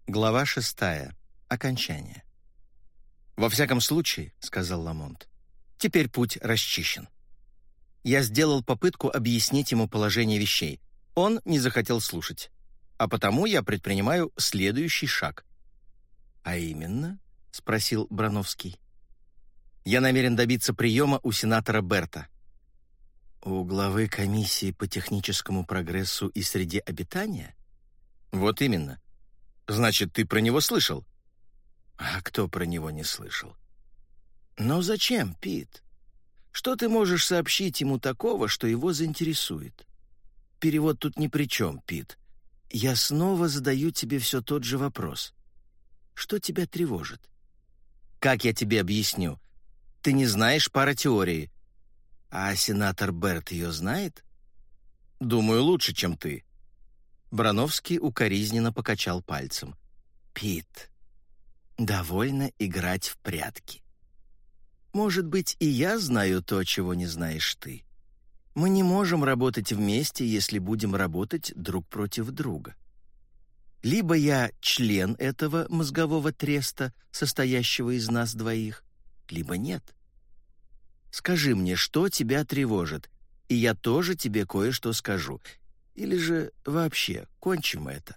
Глава 6. Окончание. «Во всяком случае, — сказал Ламонт, — теперь путь расчищен». Я сделал попытку объяснить ему положение вещей. Он не захотел слушать. А потому я предпринимаю следующий шаг. «А именно?» — спросил Брановский. «Я намерен добиться приема у сенатора Берта». «У главы комиссии по техническому прогрессу и среде обитания?» «Вот именно. Значит, ты про него слышал?» «А кто про него не слышал?» «Но зачем, Пит? Что ты можешь сообщить ему такого, что его заинтересует? Перевод тут ни при чем, Пит. Я снова задаю тебе все тот же вопрос. Что тебя тревожит?» «Как я тебе объясню? Ты не знаешь паратеории». «А сенатор Берт ее знает?» «Думаю, лучше, чем ты». Брановский укоризненно покачал пальцем. «Пит, довольно играть в прятки. Может быть, и я знаю то, чего не знаешь ты. Мы не можем работать вместе, если будем работать друг против друга. Либо я член этого мозгового треста, состоящего из нас двоих, либо нет. Скажи мне, что тебя тревожит, и я тоже тебе кое-что скажу. Или же вообще кончим это?»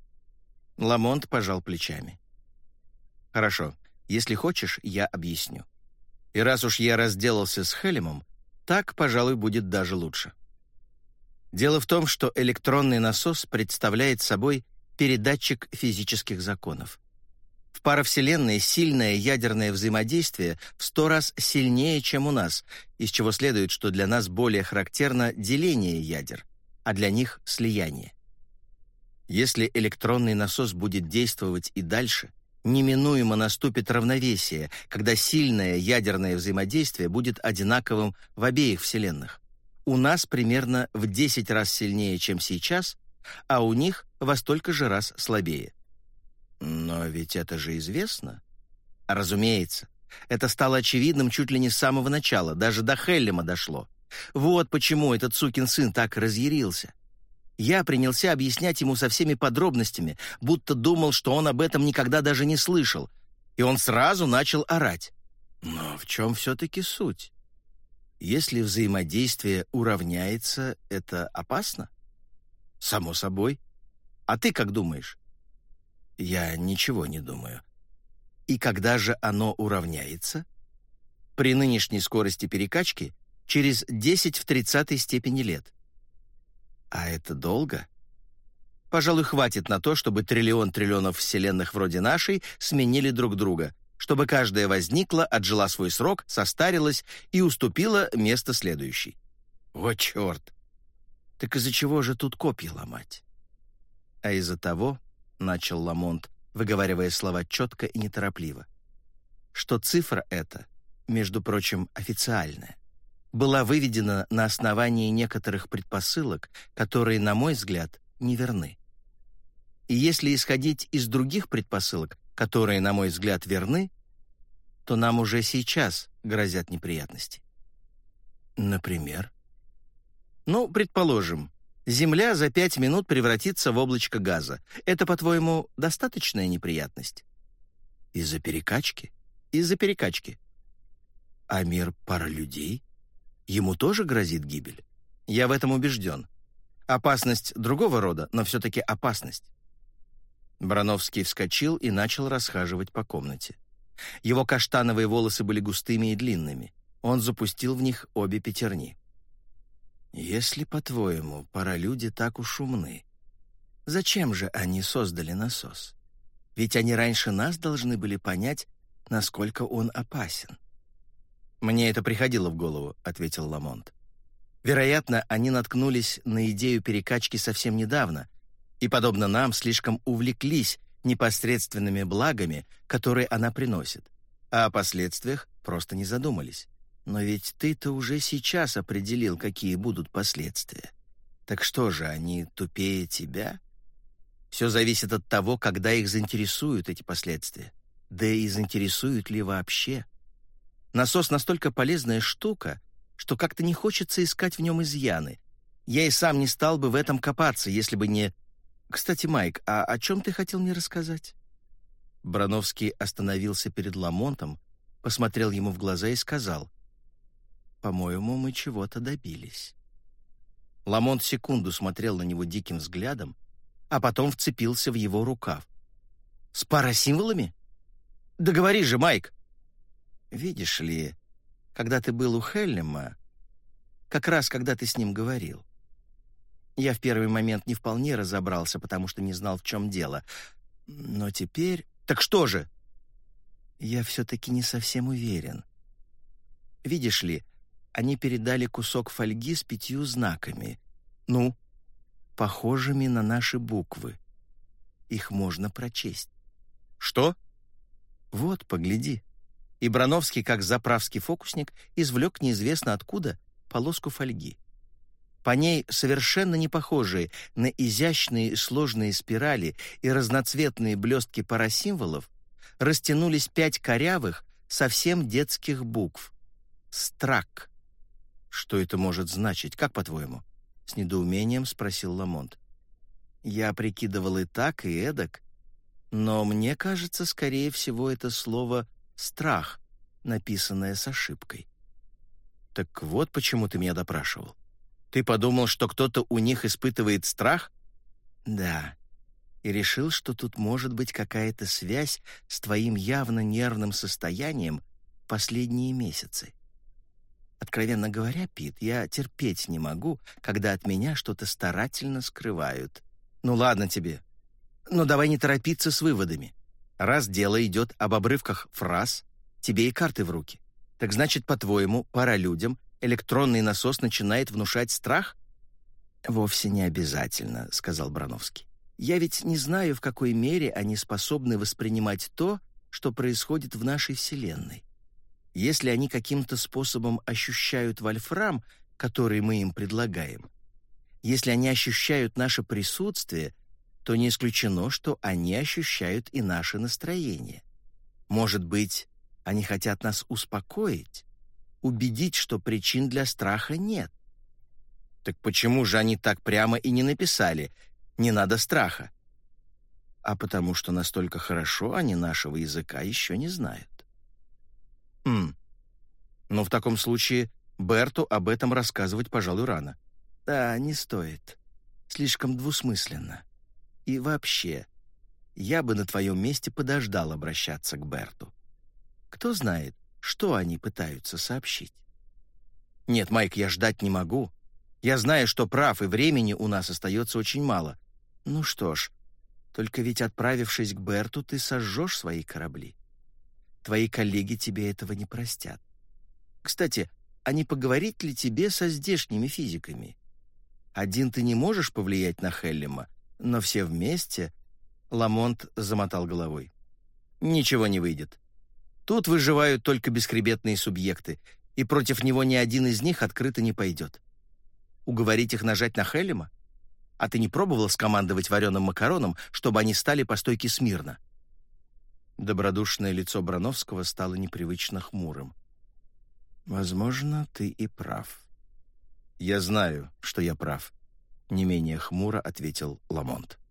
Ламонт пожал плечами. «Хорошо, если хочешь, я объясню. И раз уж я разделался с Хелемом, так, пожалуй, будет даже лучше. Дело в том, что электронный насос представляет собой передатчик физических законов. В паравселенной сильное ядерное взаимодействие в 100 раз сильнее, чем у нас, из чего следует, что для нас более характерно деление ядер, а для них — слияние. Если электронный насос будет действовать и дальше, неминуемо наступит равновесие, когда сильное ядерное взаимодействие будет одинаковым в обеих вселенных. У нас примерно в 10 раз сильнее, чем сейчас, а у них во столько же раз слабее. Но ведь это же известно. Разумеется. Это стало очевидным чуть ли не с самого начала, даже до Хеллема дошло. Вот почему этот сукин сын так разъярился. Я принялся объяснять ему со всеми подробностями, будто думал, что он об этом никогда даже не слышал, и он сразу начал орать. Но в чем все-таки суть? Если взаимодействие уравняется, это опасно? Само собой. А ты как думаешь? Я ничего не думаю. И когда же оно уравняется? При нынешней скорости перекачки через 10 в 30 степени лет. А это долго? Пожалуй, хватит на то, чтобы триллион триллионов вселенных вроде нашей сменили друг друга, чтобы каждая возникла, отжила свой срок, состарилась и уступила место следующей. О, черт! Так из-за чего же тут копья ломать? А из-за того, — начал Ламонт, выговаривая слова четко и неторопливо, что цифра эта, между прочим, официальная, была выведена на основании некоторых предпосылок, которые, на мой взгляд, неверны. И если исходить из других предпосылок, которые, на мой взгляд, верны, то нам уже сейчас грозят неприятности. Например? Ну, предположим, Земля за 5 минут превратится в облачко газа. Это, по-твоему, достаточная неприятность? Из-за перекачки? Из-за перекачки. А мир паралюдей? Ему тоже грозит гибель? Я в этом убежден. Опасность другого рода, но все-таки опасность. Брановский вскочил и начал расхаживать по комнате. Его каштановые волосы были густыми и длинными. Он запустил в них обе пятерни. «Если, по-твоему, паралюди так уж умны, зачем же они создали насос? Ведь они раньше нас должны были понять, насколько он опасен». «Мне это приходило в голову», — ответил Ламонт. «Вероятно, они наткнулись на идею перекачки совсем недавно и, подобно нам, слишком увлеклись непосредственными благами, которые она приносит, а о последствиях просто не задумались. Но ведь ты-то уже сейчас определил, какие будут последствия. Так что же, они тупее тебя? Все зависит от того, когда их заинтересуют эти последствия. Да и заинтересуют ли вообще? Насос настолько полезная штука, что как-то не хочется искать в нем изъяны. Я и сам не стал бы в этом копаться, если бы не... Кстати, Майк, а о чем ты хотел мне рассказать? Брановский остановился перед Ламонтом, посмотрел ему в глаза и сказал: «По-моему, мы чего-то добились». Ламонт секунду смотрел на него диким взглядом, а потом вцепился в его рукав. «С парасимволами? Да говори же, Майк!» «Видишь ли, когда ты был у Хеллема, как раз когда ты с ним говорил, я в первый момент не вполне разобрался, потому что не знал, в чем дело. Но теперь...» «Так что же?» «Я все-таки не совсем уверен. Видишь ли, они передали кусок фольги с 5 знаками. Ну, похожими на наши буквы. Их можно прочесть». «Что?» «Вот, погляди». И Брановский, как заправский фокусник, извлек неизвестно откуда полоску фольги. По ней, совершенно не похожие на изящные сложные спирали и разноцветные блестки парасимволов, растянулись 5 корявых, совсем детских букв. «Страк». «Что это может значить, как по-твоему?» — с недоумением спросил Ламонт. «Я прикидывал и так, и эдак, но мне кажется, скорее всего, это слово «страх», написанное с ошибкой». «Так вот почему ты меня допрашивал. Ты подумал, что кто-то у них испытывает страх?» «Да, и решил, что тут может быть какая-то связь с твоим явно нервным состоянием последние месяцы. Откровенно говоря, Пит, я терпеть не могу, когда от меня что-то старательно скрывают. Ну ладно тебе. Но давай не торопиться с выводами. Раз дело идет об обрывках фраз, тебе и карты в руки. Так значит, по-твоему, пара людям электронный насос начинает внушать страх?» «Вовсе не обязательно», — сказал Брановский. «Я ведь не знаю, в какой мере они способны воспринимать то, что происходит в нашей Вселенной. Если они каким-то способом ощущают вольфрам, который мы им предлагаем, если они ощущают наше присутствие, то не исключено, что они ощущают и наше настроение. Может быть, они хотят нас успокоить, убедить, что причин для страха нет. Так почему же они так прямо и не написали «не надо страха»? А потому что настолько хорошо они нашего языка еще не знают. Но в таком случае Берту об этом рассказывать, пожалуй, рано. Да, не стоит. Слишком двусмысленно. И вообще, я бы на твоем месте подождал обращаться к Берту. Кто знает, что они пытаются сообщить. Нет, Майк, я ждать не могу. Я знаю, что прав, и времени у нас остается очень мало. Ну что ж, только ведь отправившись к Берту, ты сожжешь свои корабли. Твои коллеги тебе этого не простят. Кстати, а не поговорить ли тебе со здешними физиками? Один ты не можешь повлиять на Хеллема, но все вместе...» Ламонт замотал головой. «Ничего не выйдет. Тут выживают только бесхребетные субъекты, и против него ни один из них открыто не пойдет. Уговорить их нажать на Хеллема? А ты не пробовал скомандовать вареным макароном, чтобы они стали по стойке смирно?» Добродушное лицо Брановского стало непривычно хмурым. «Возможно, ты и прав». «Я знаю, что я прав», — не менее хмуро ответил Ламонт.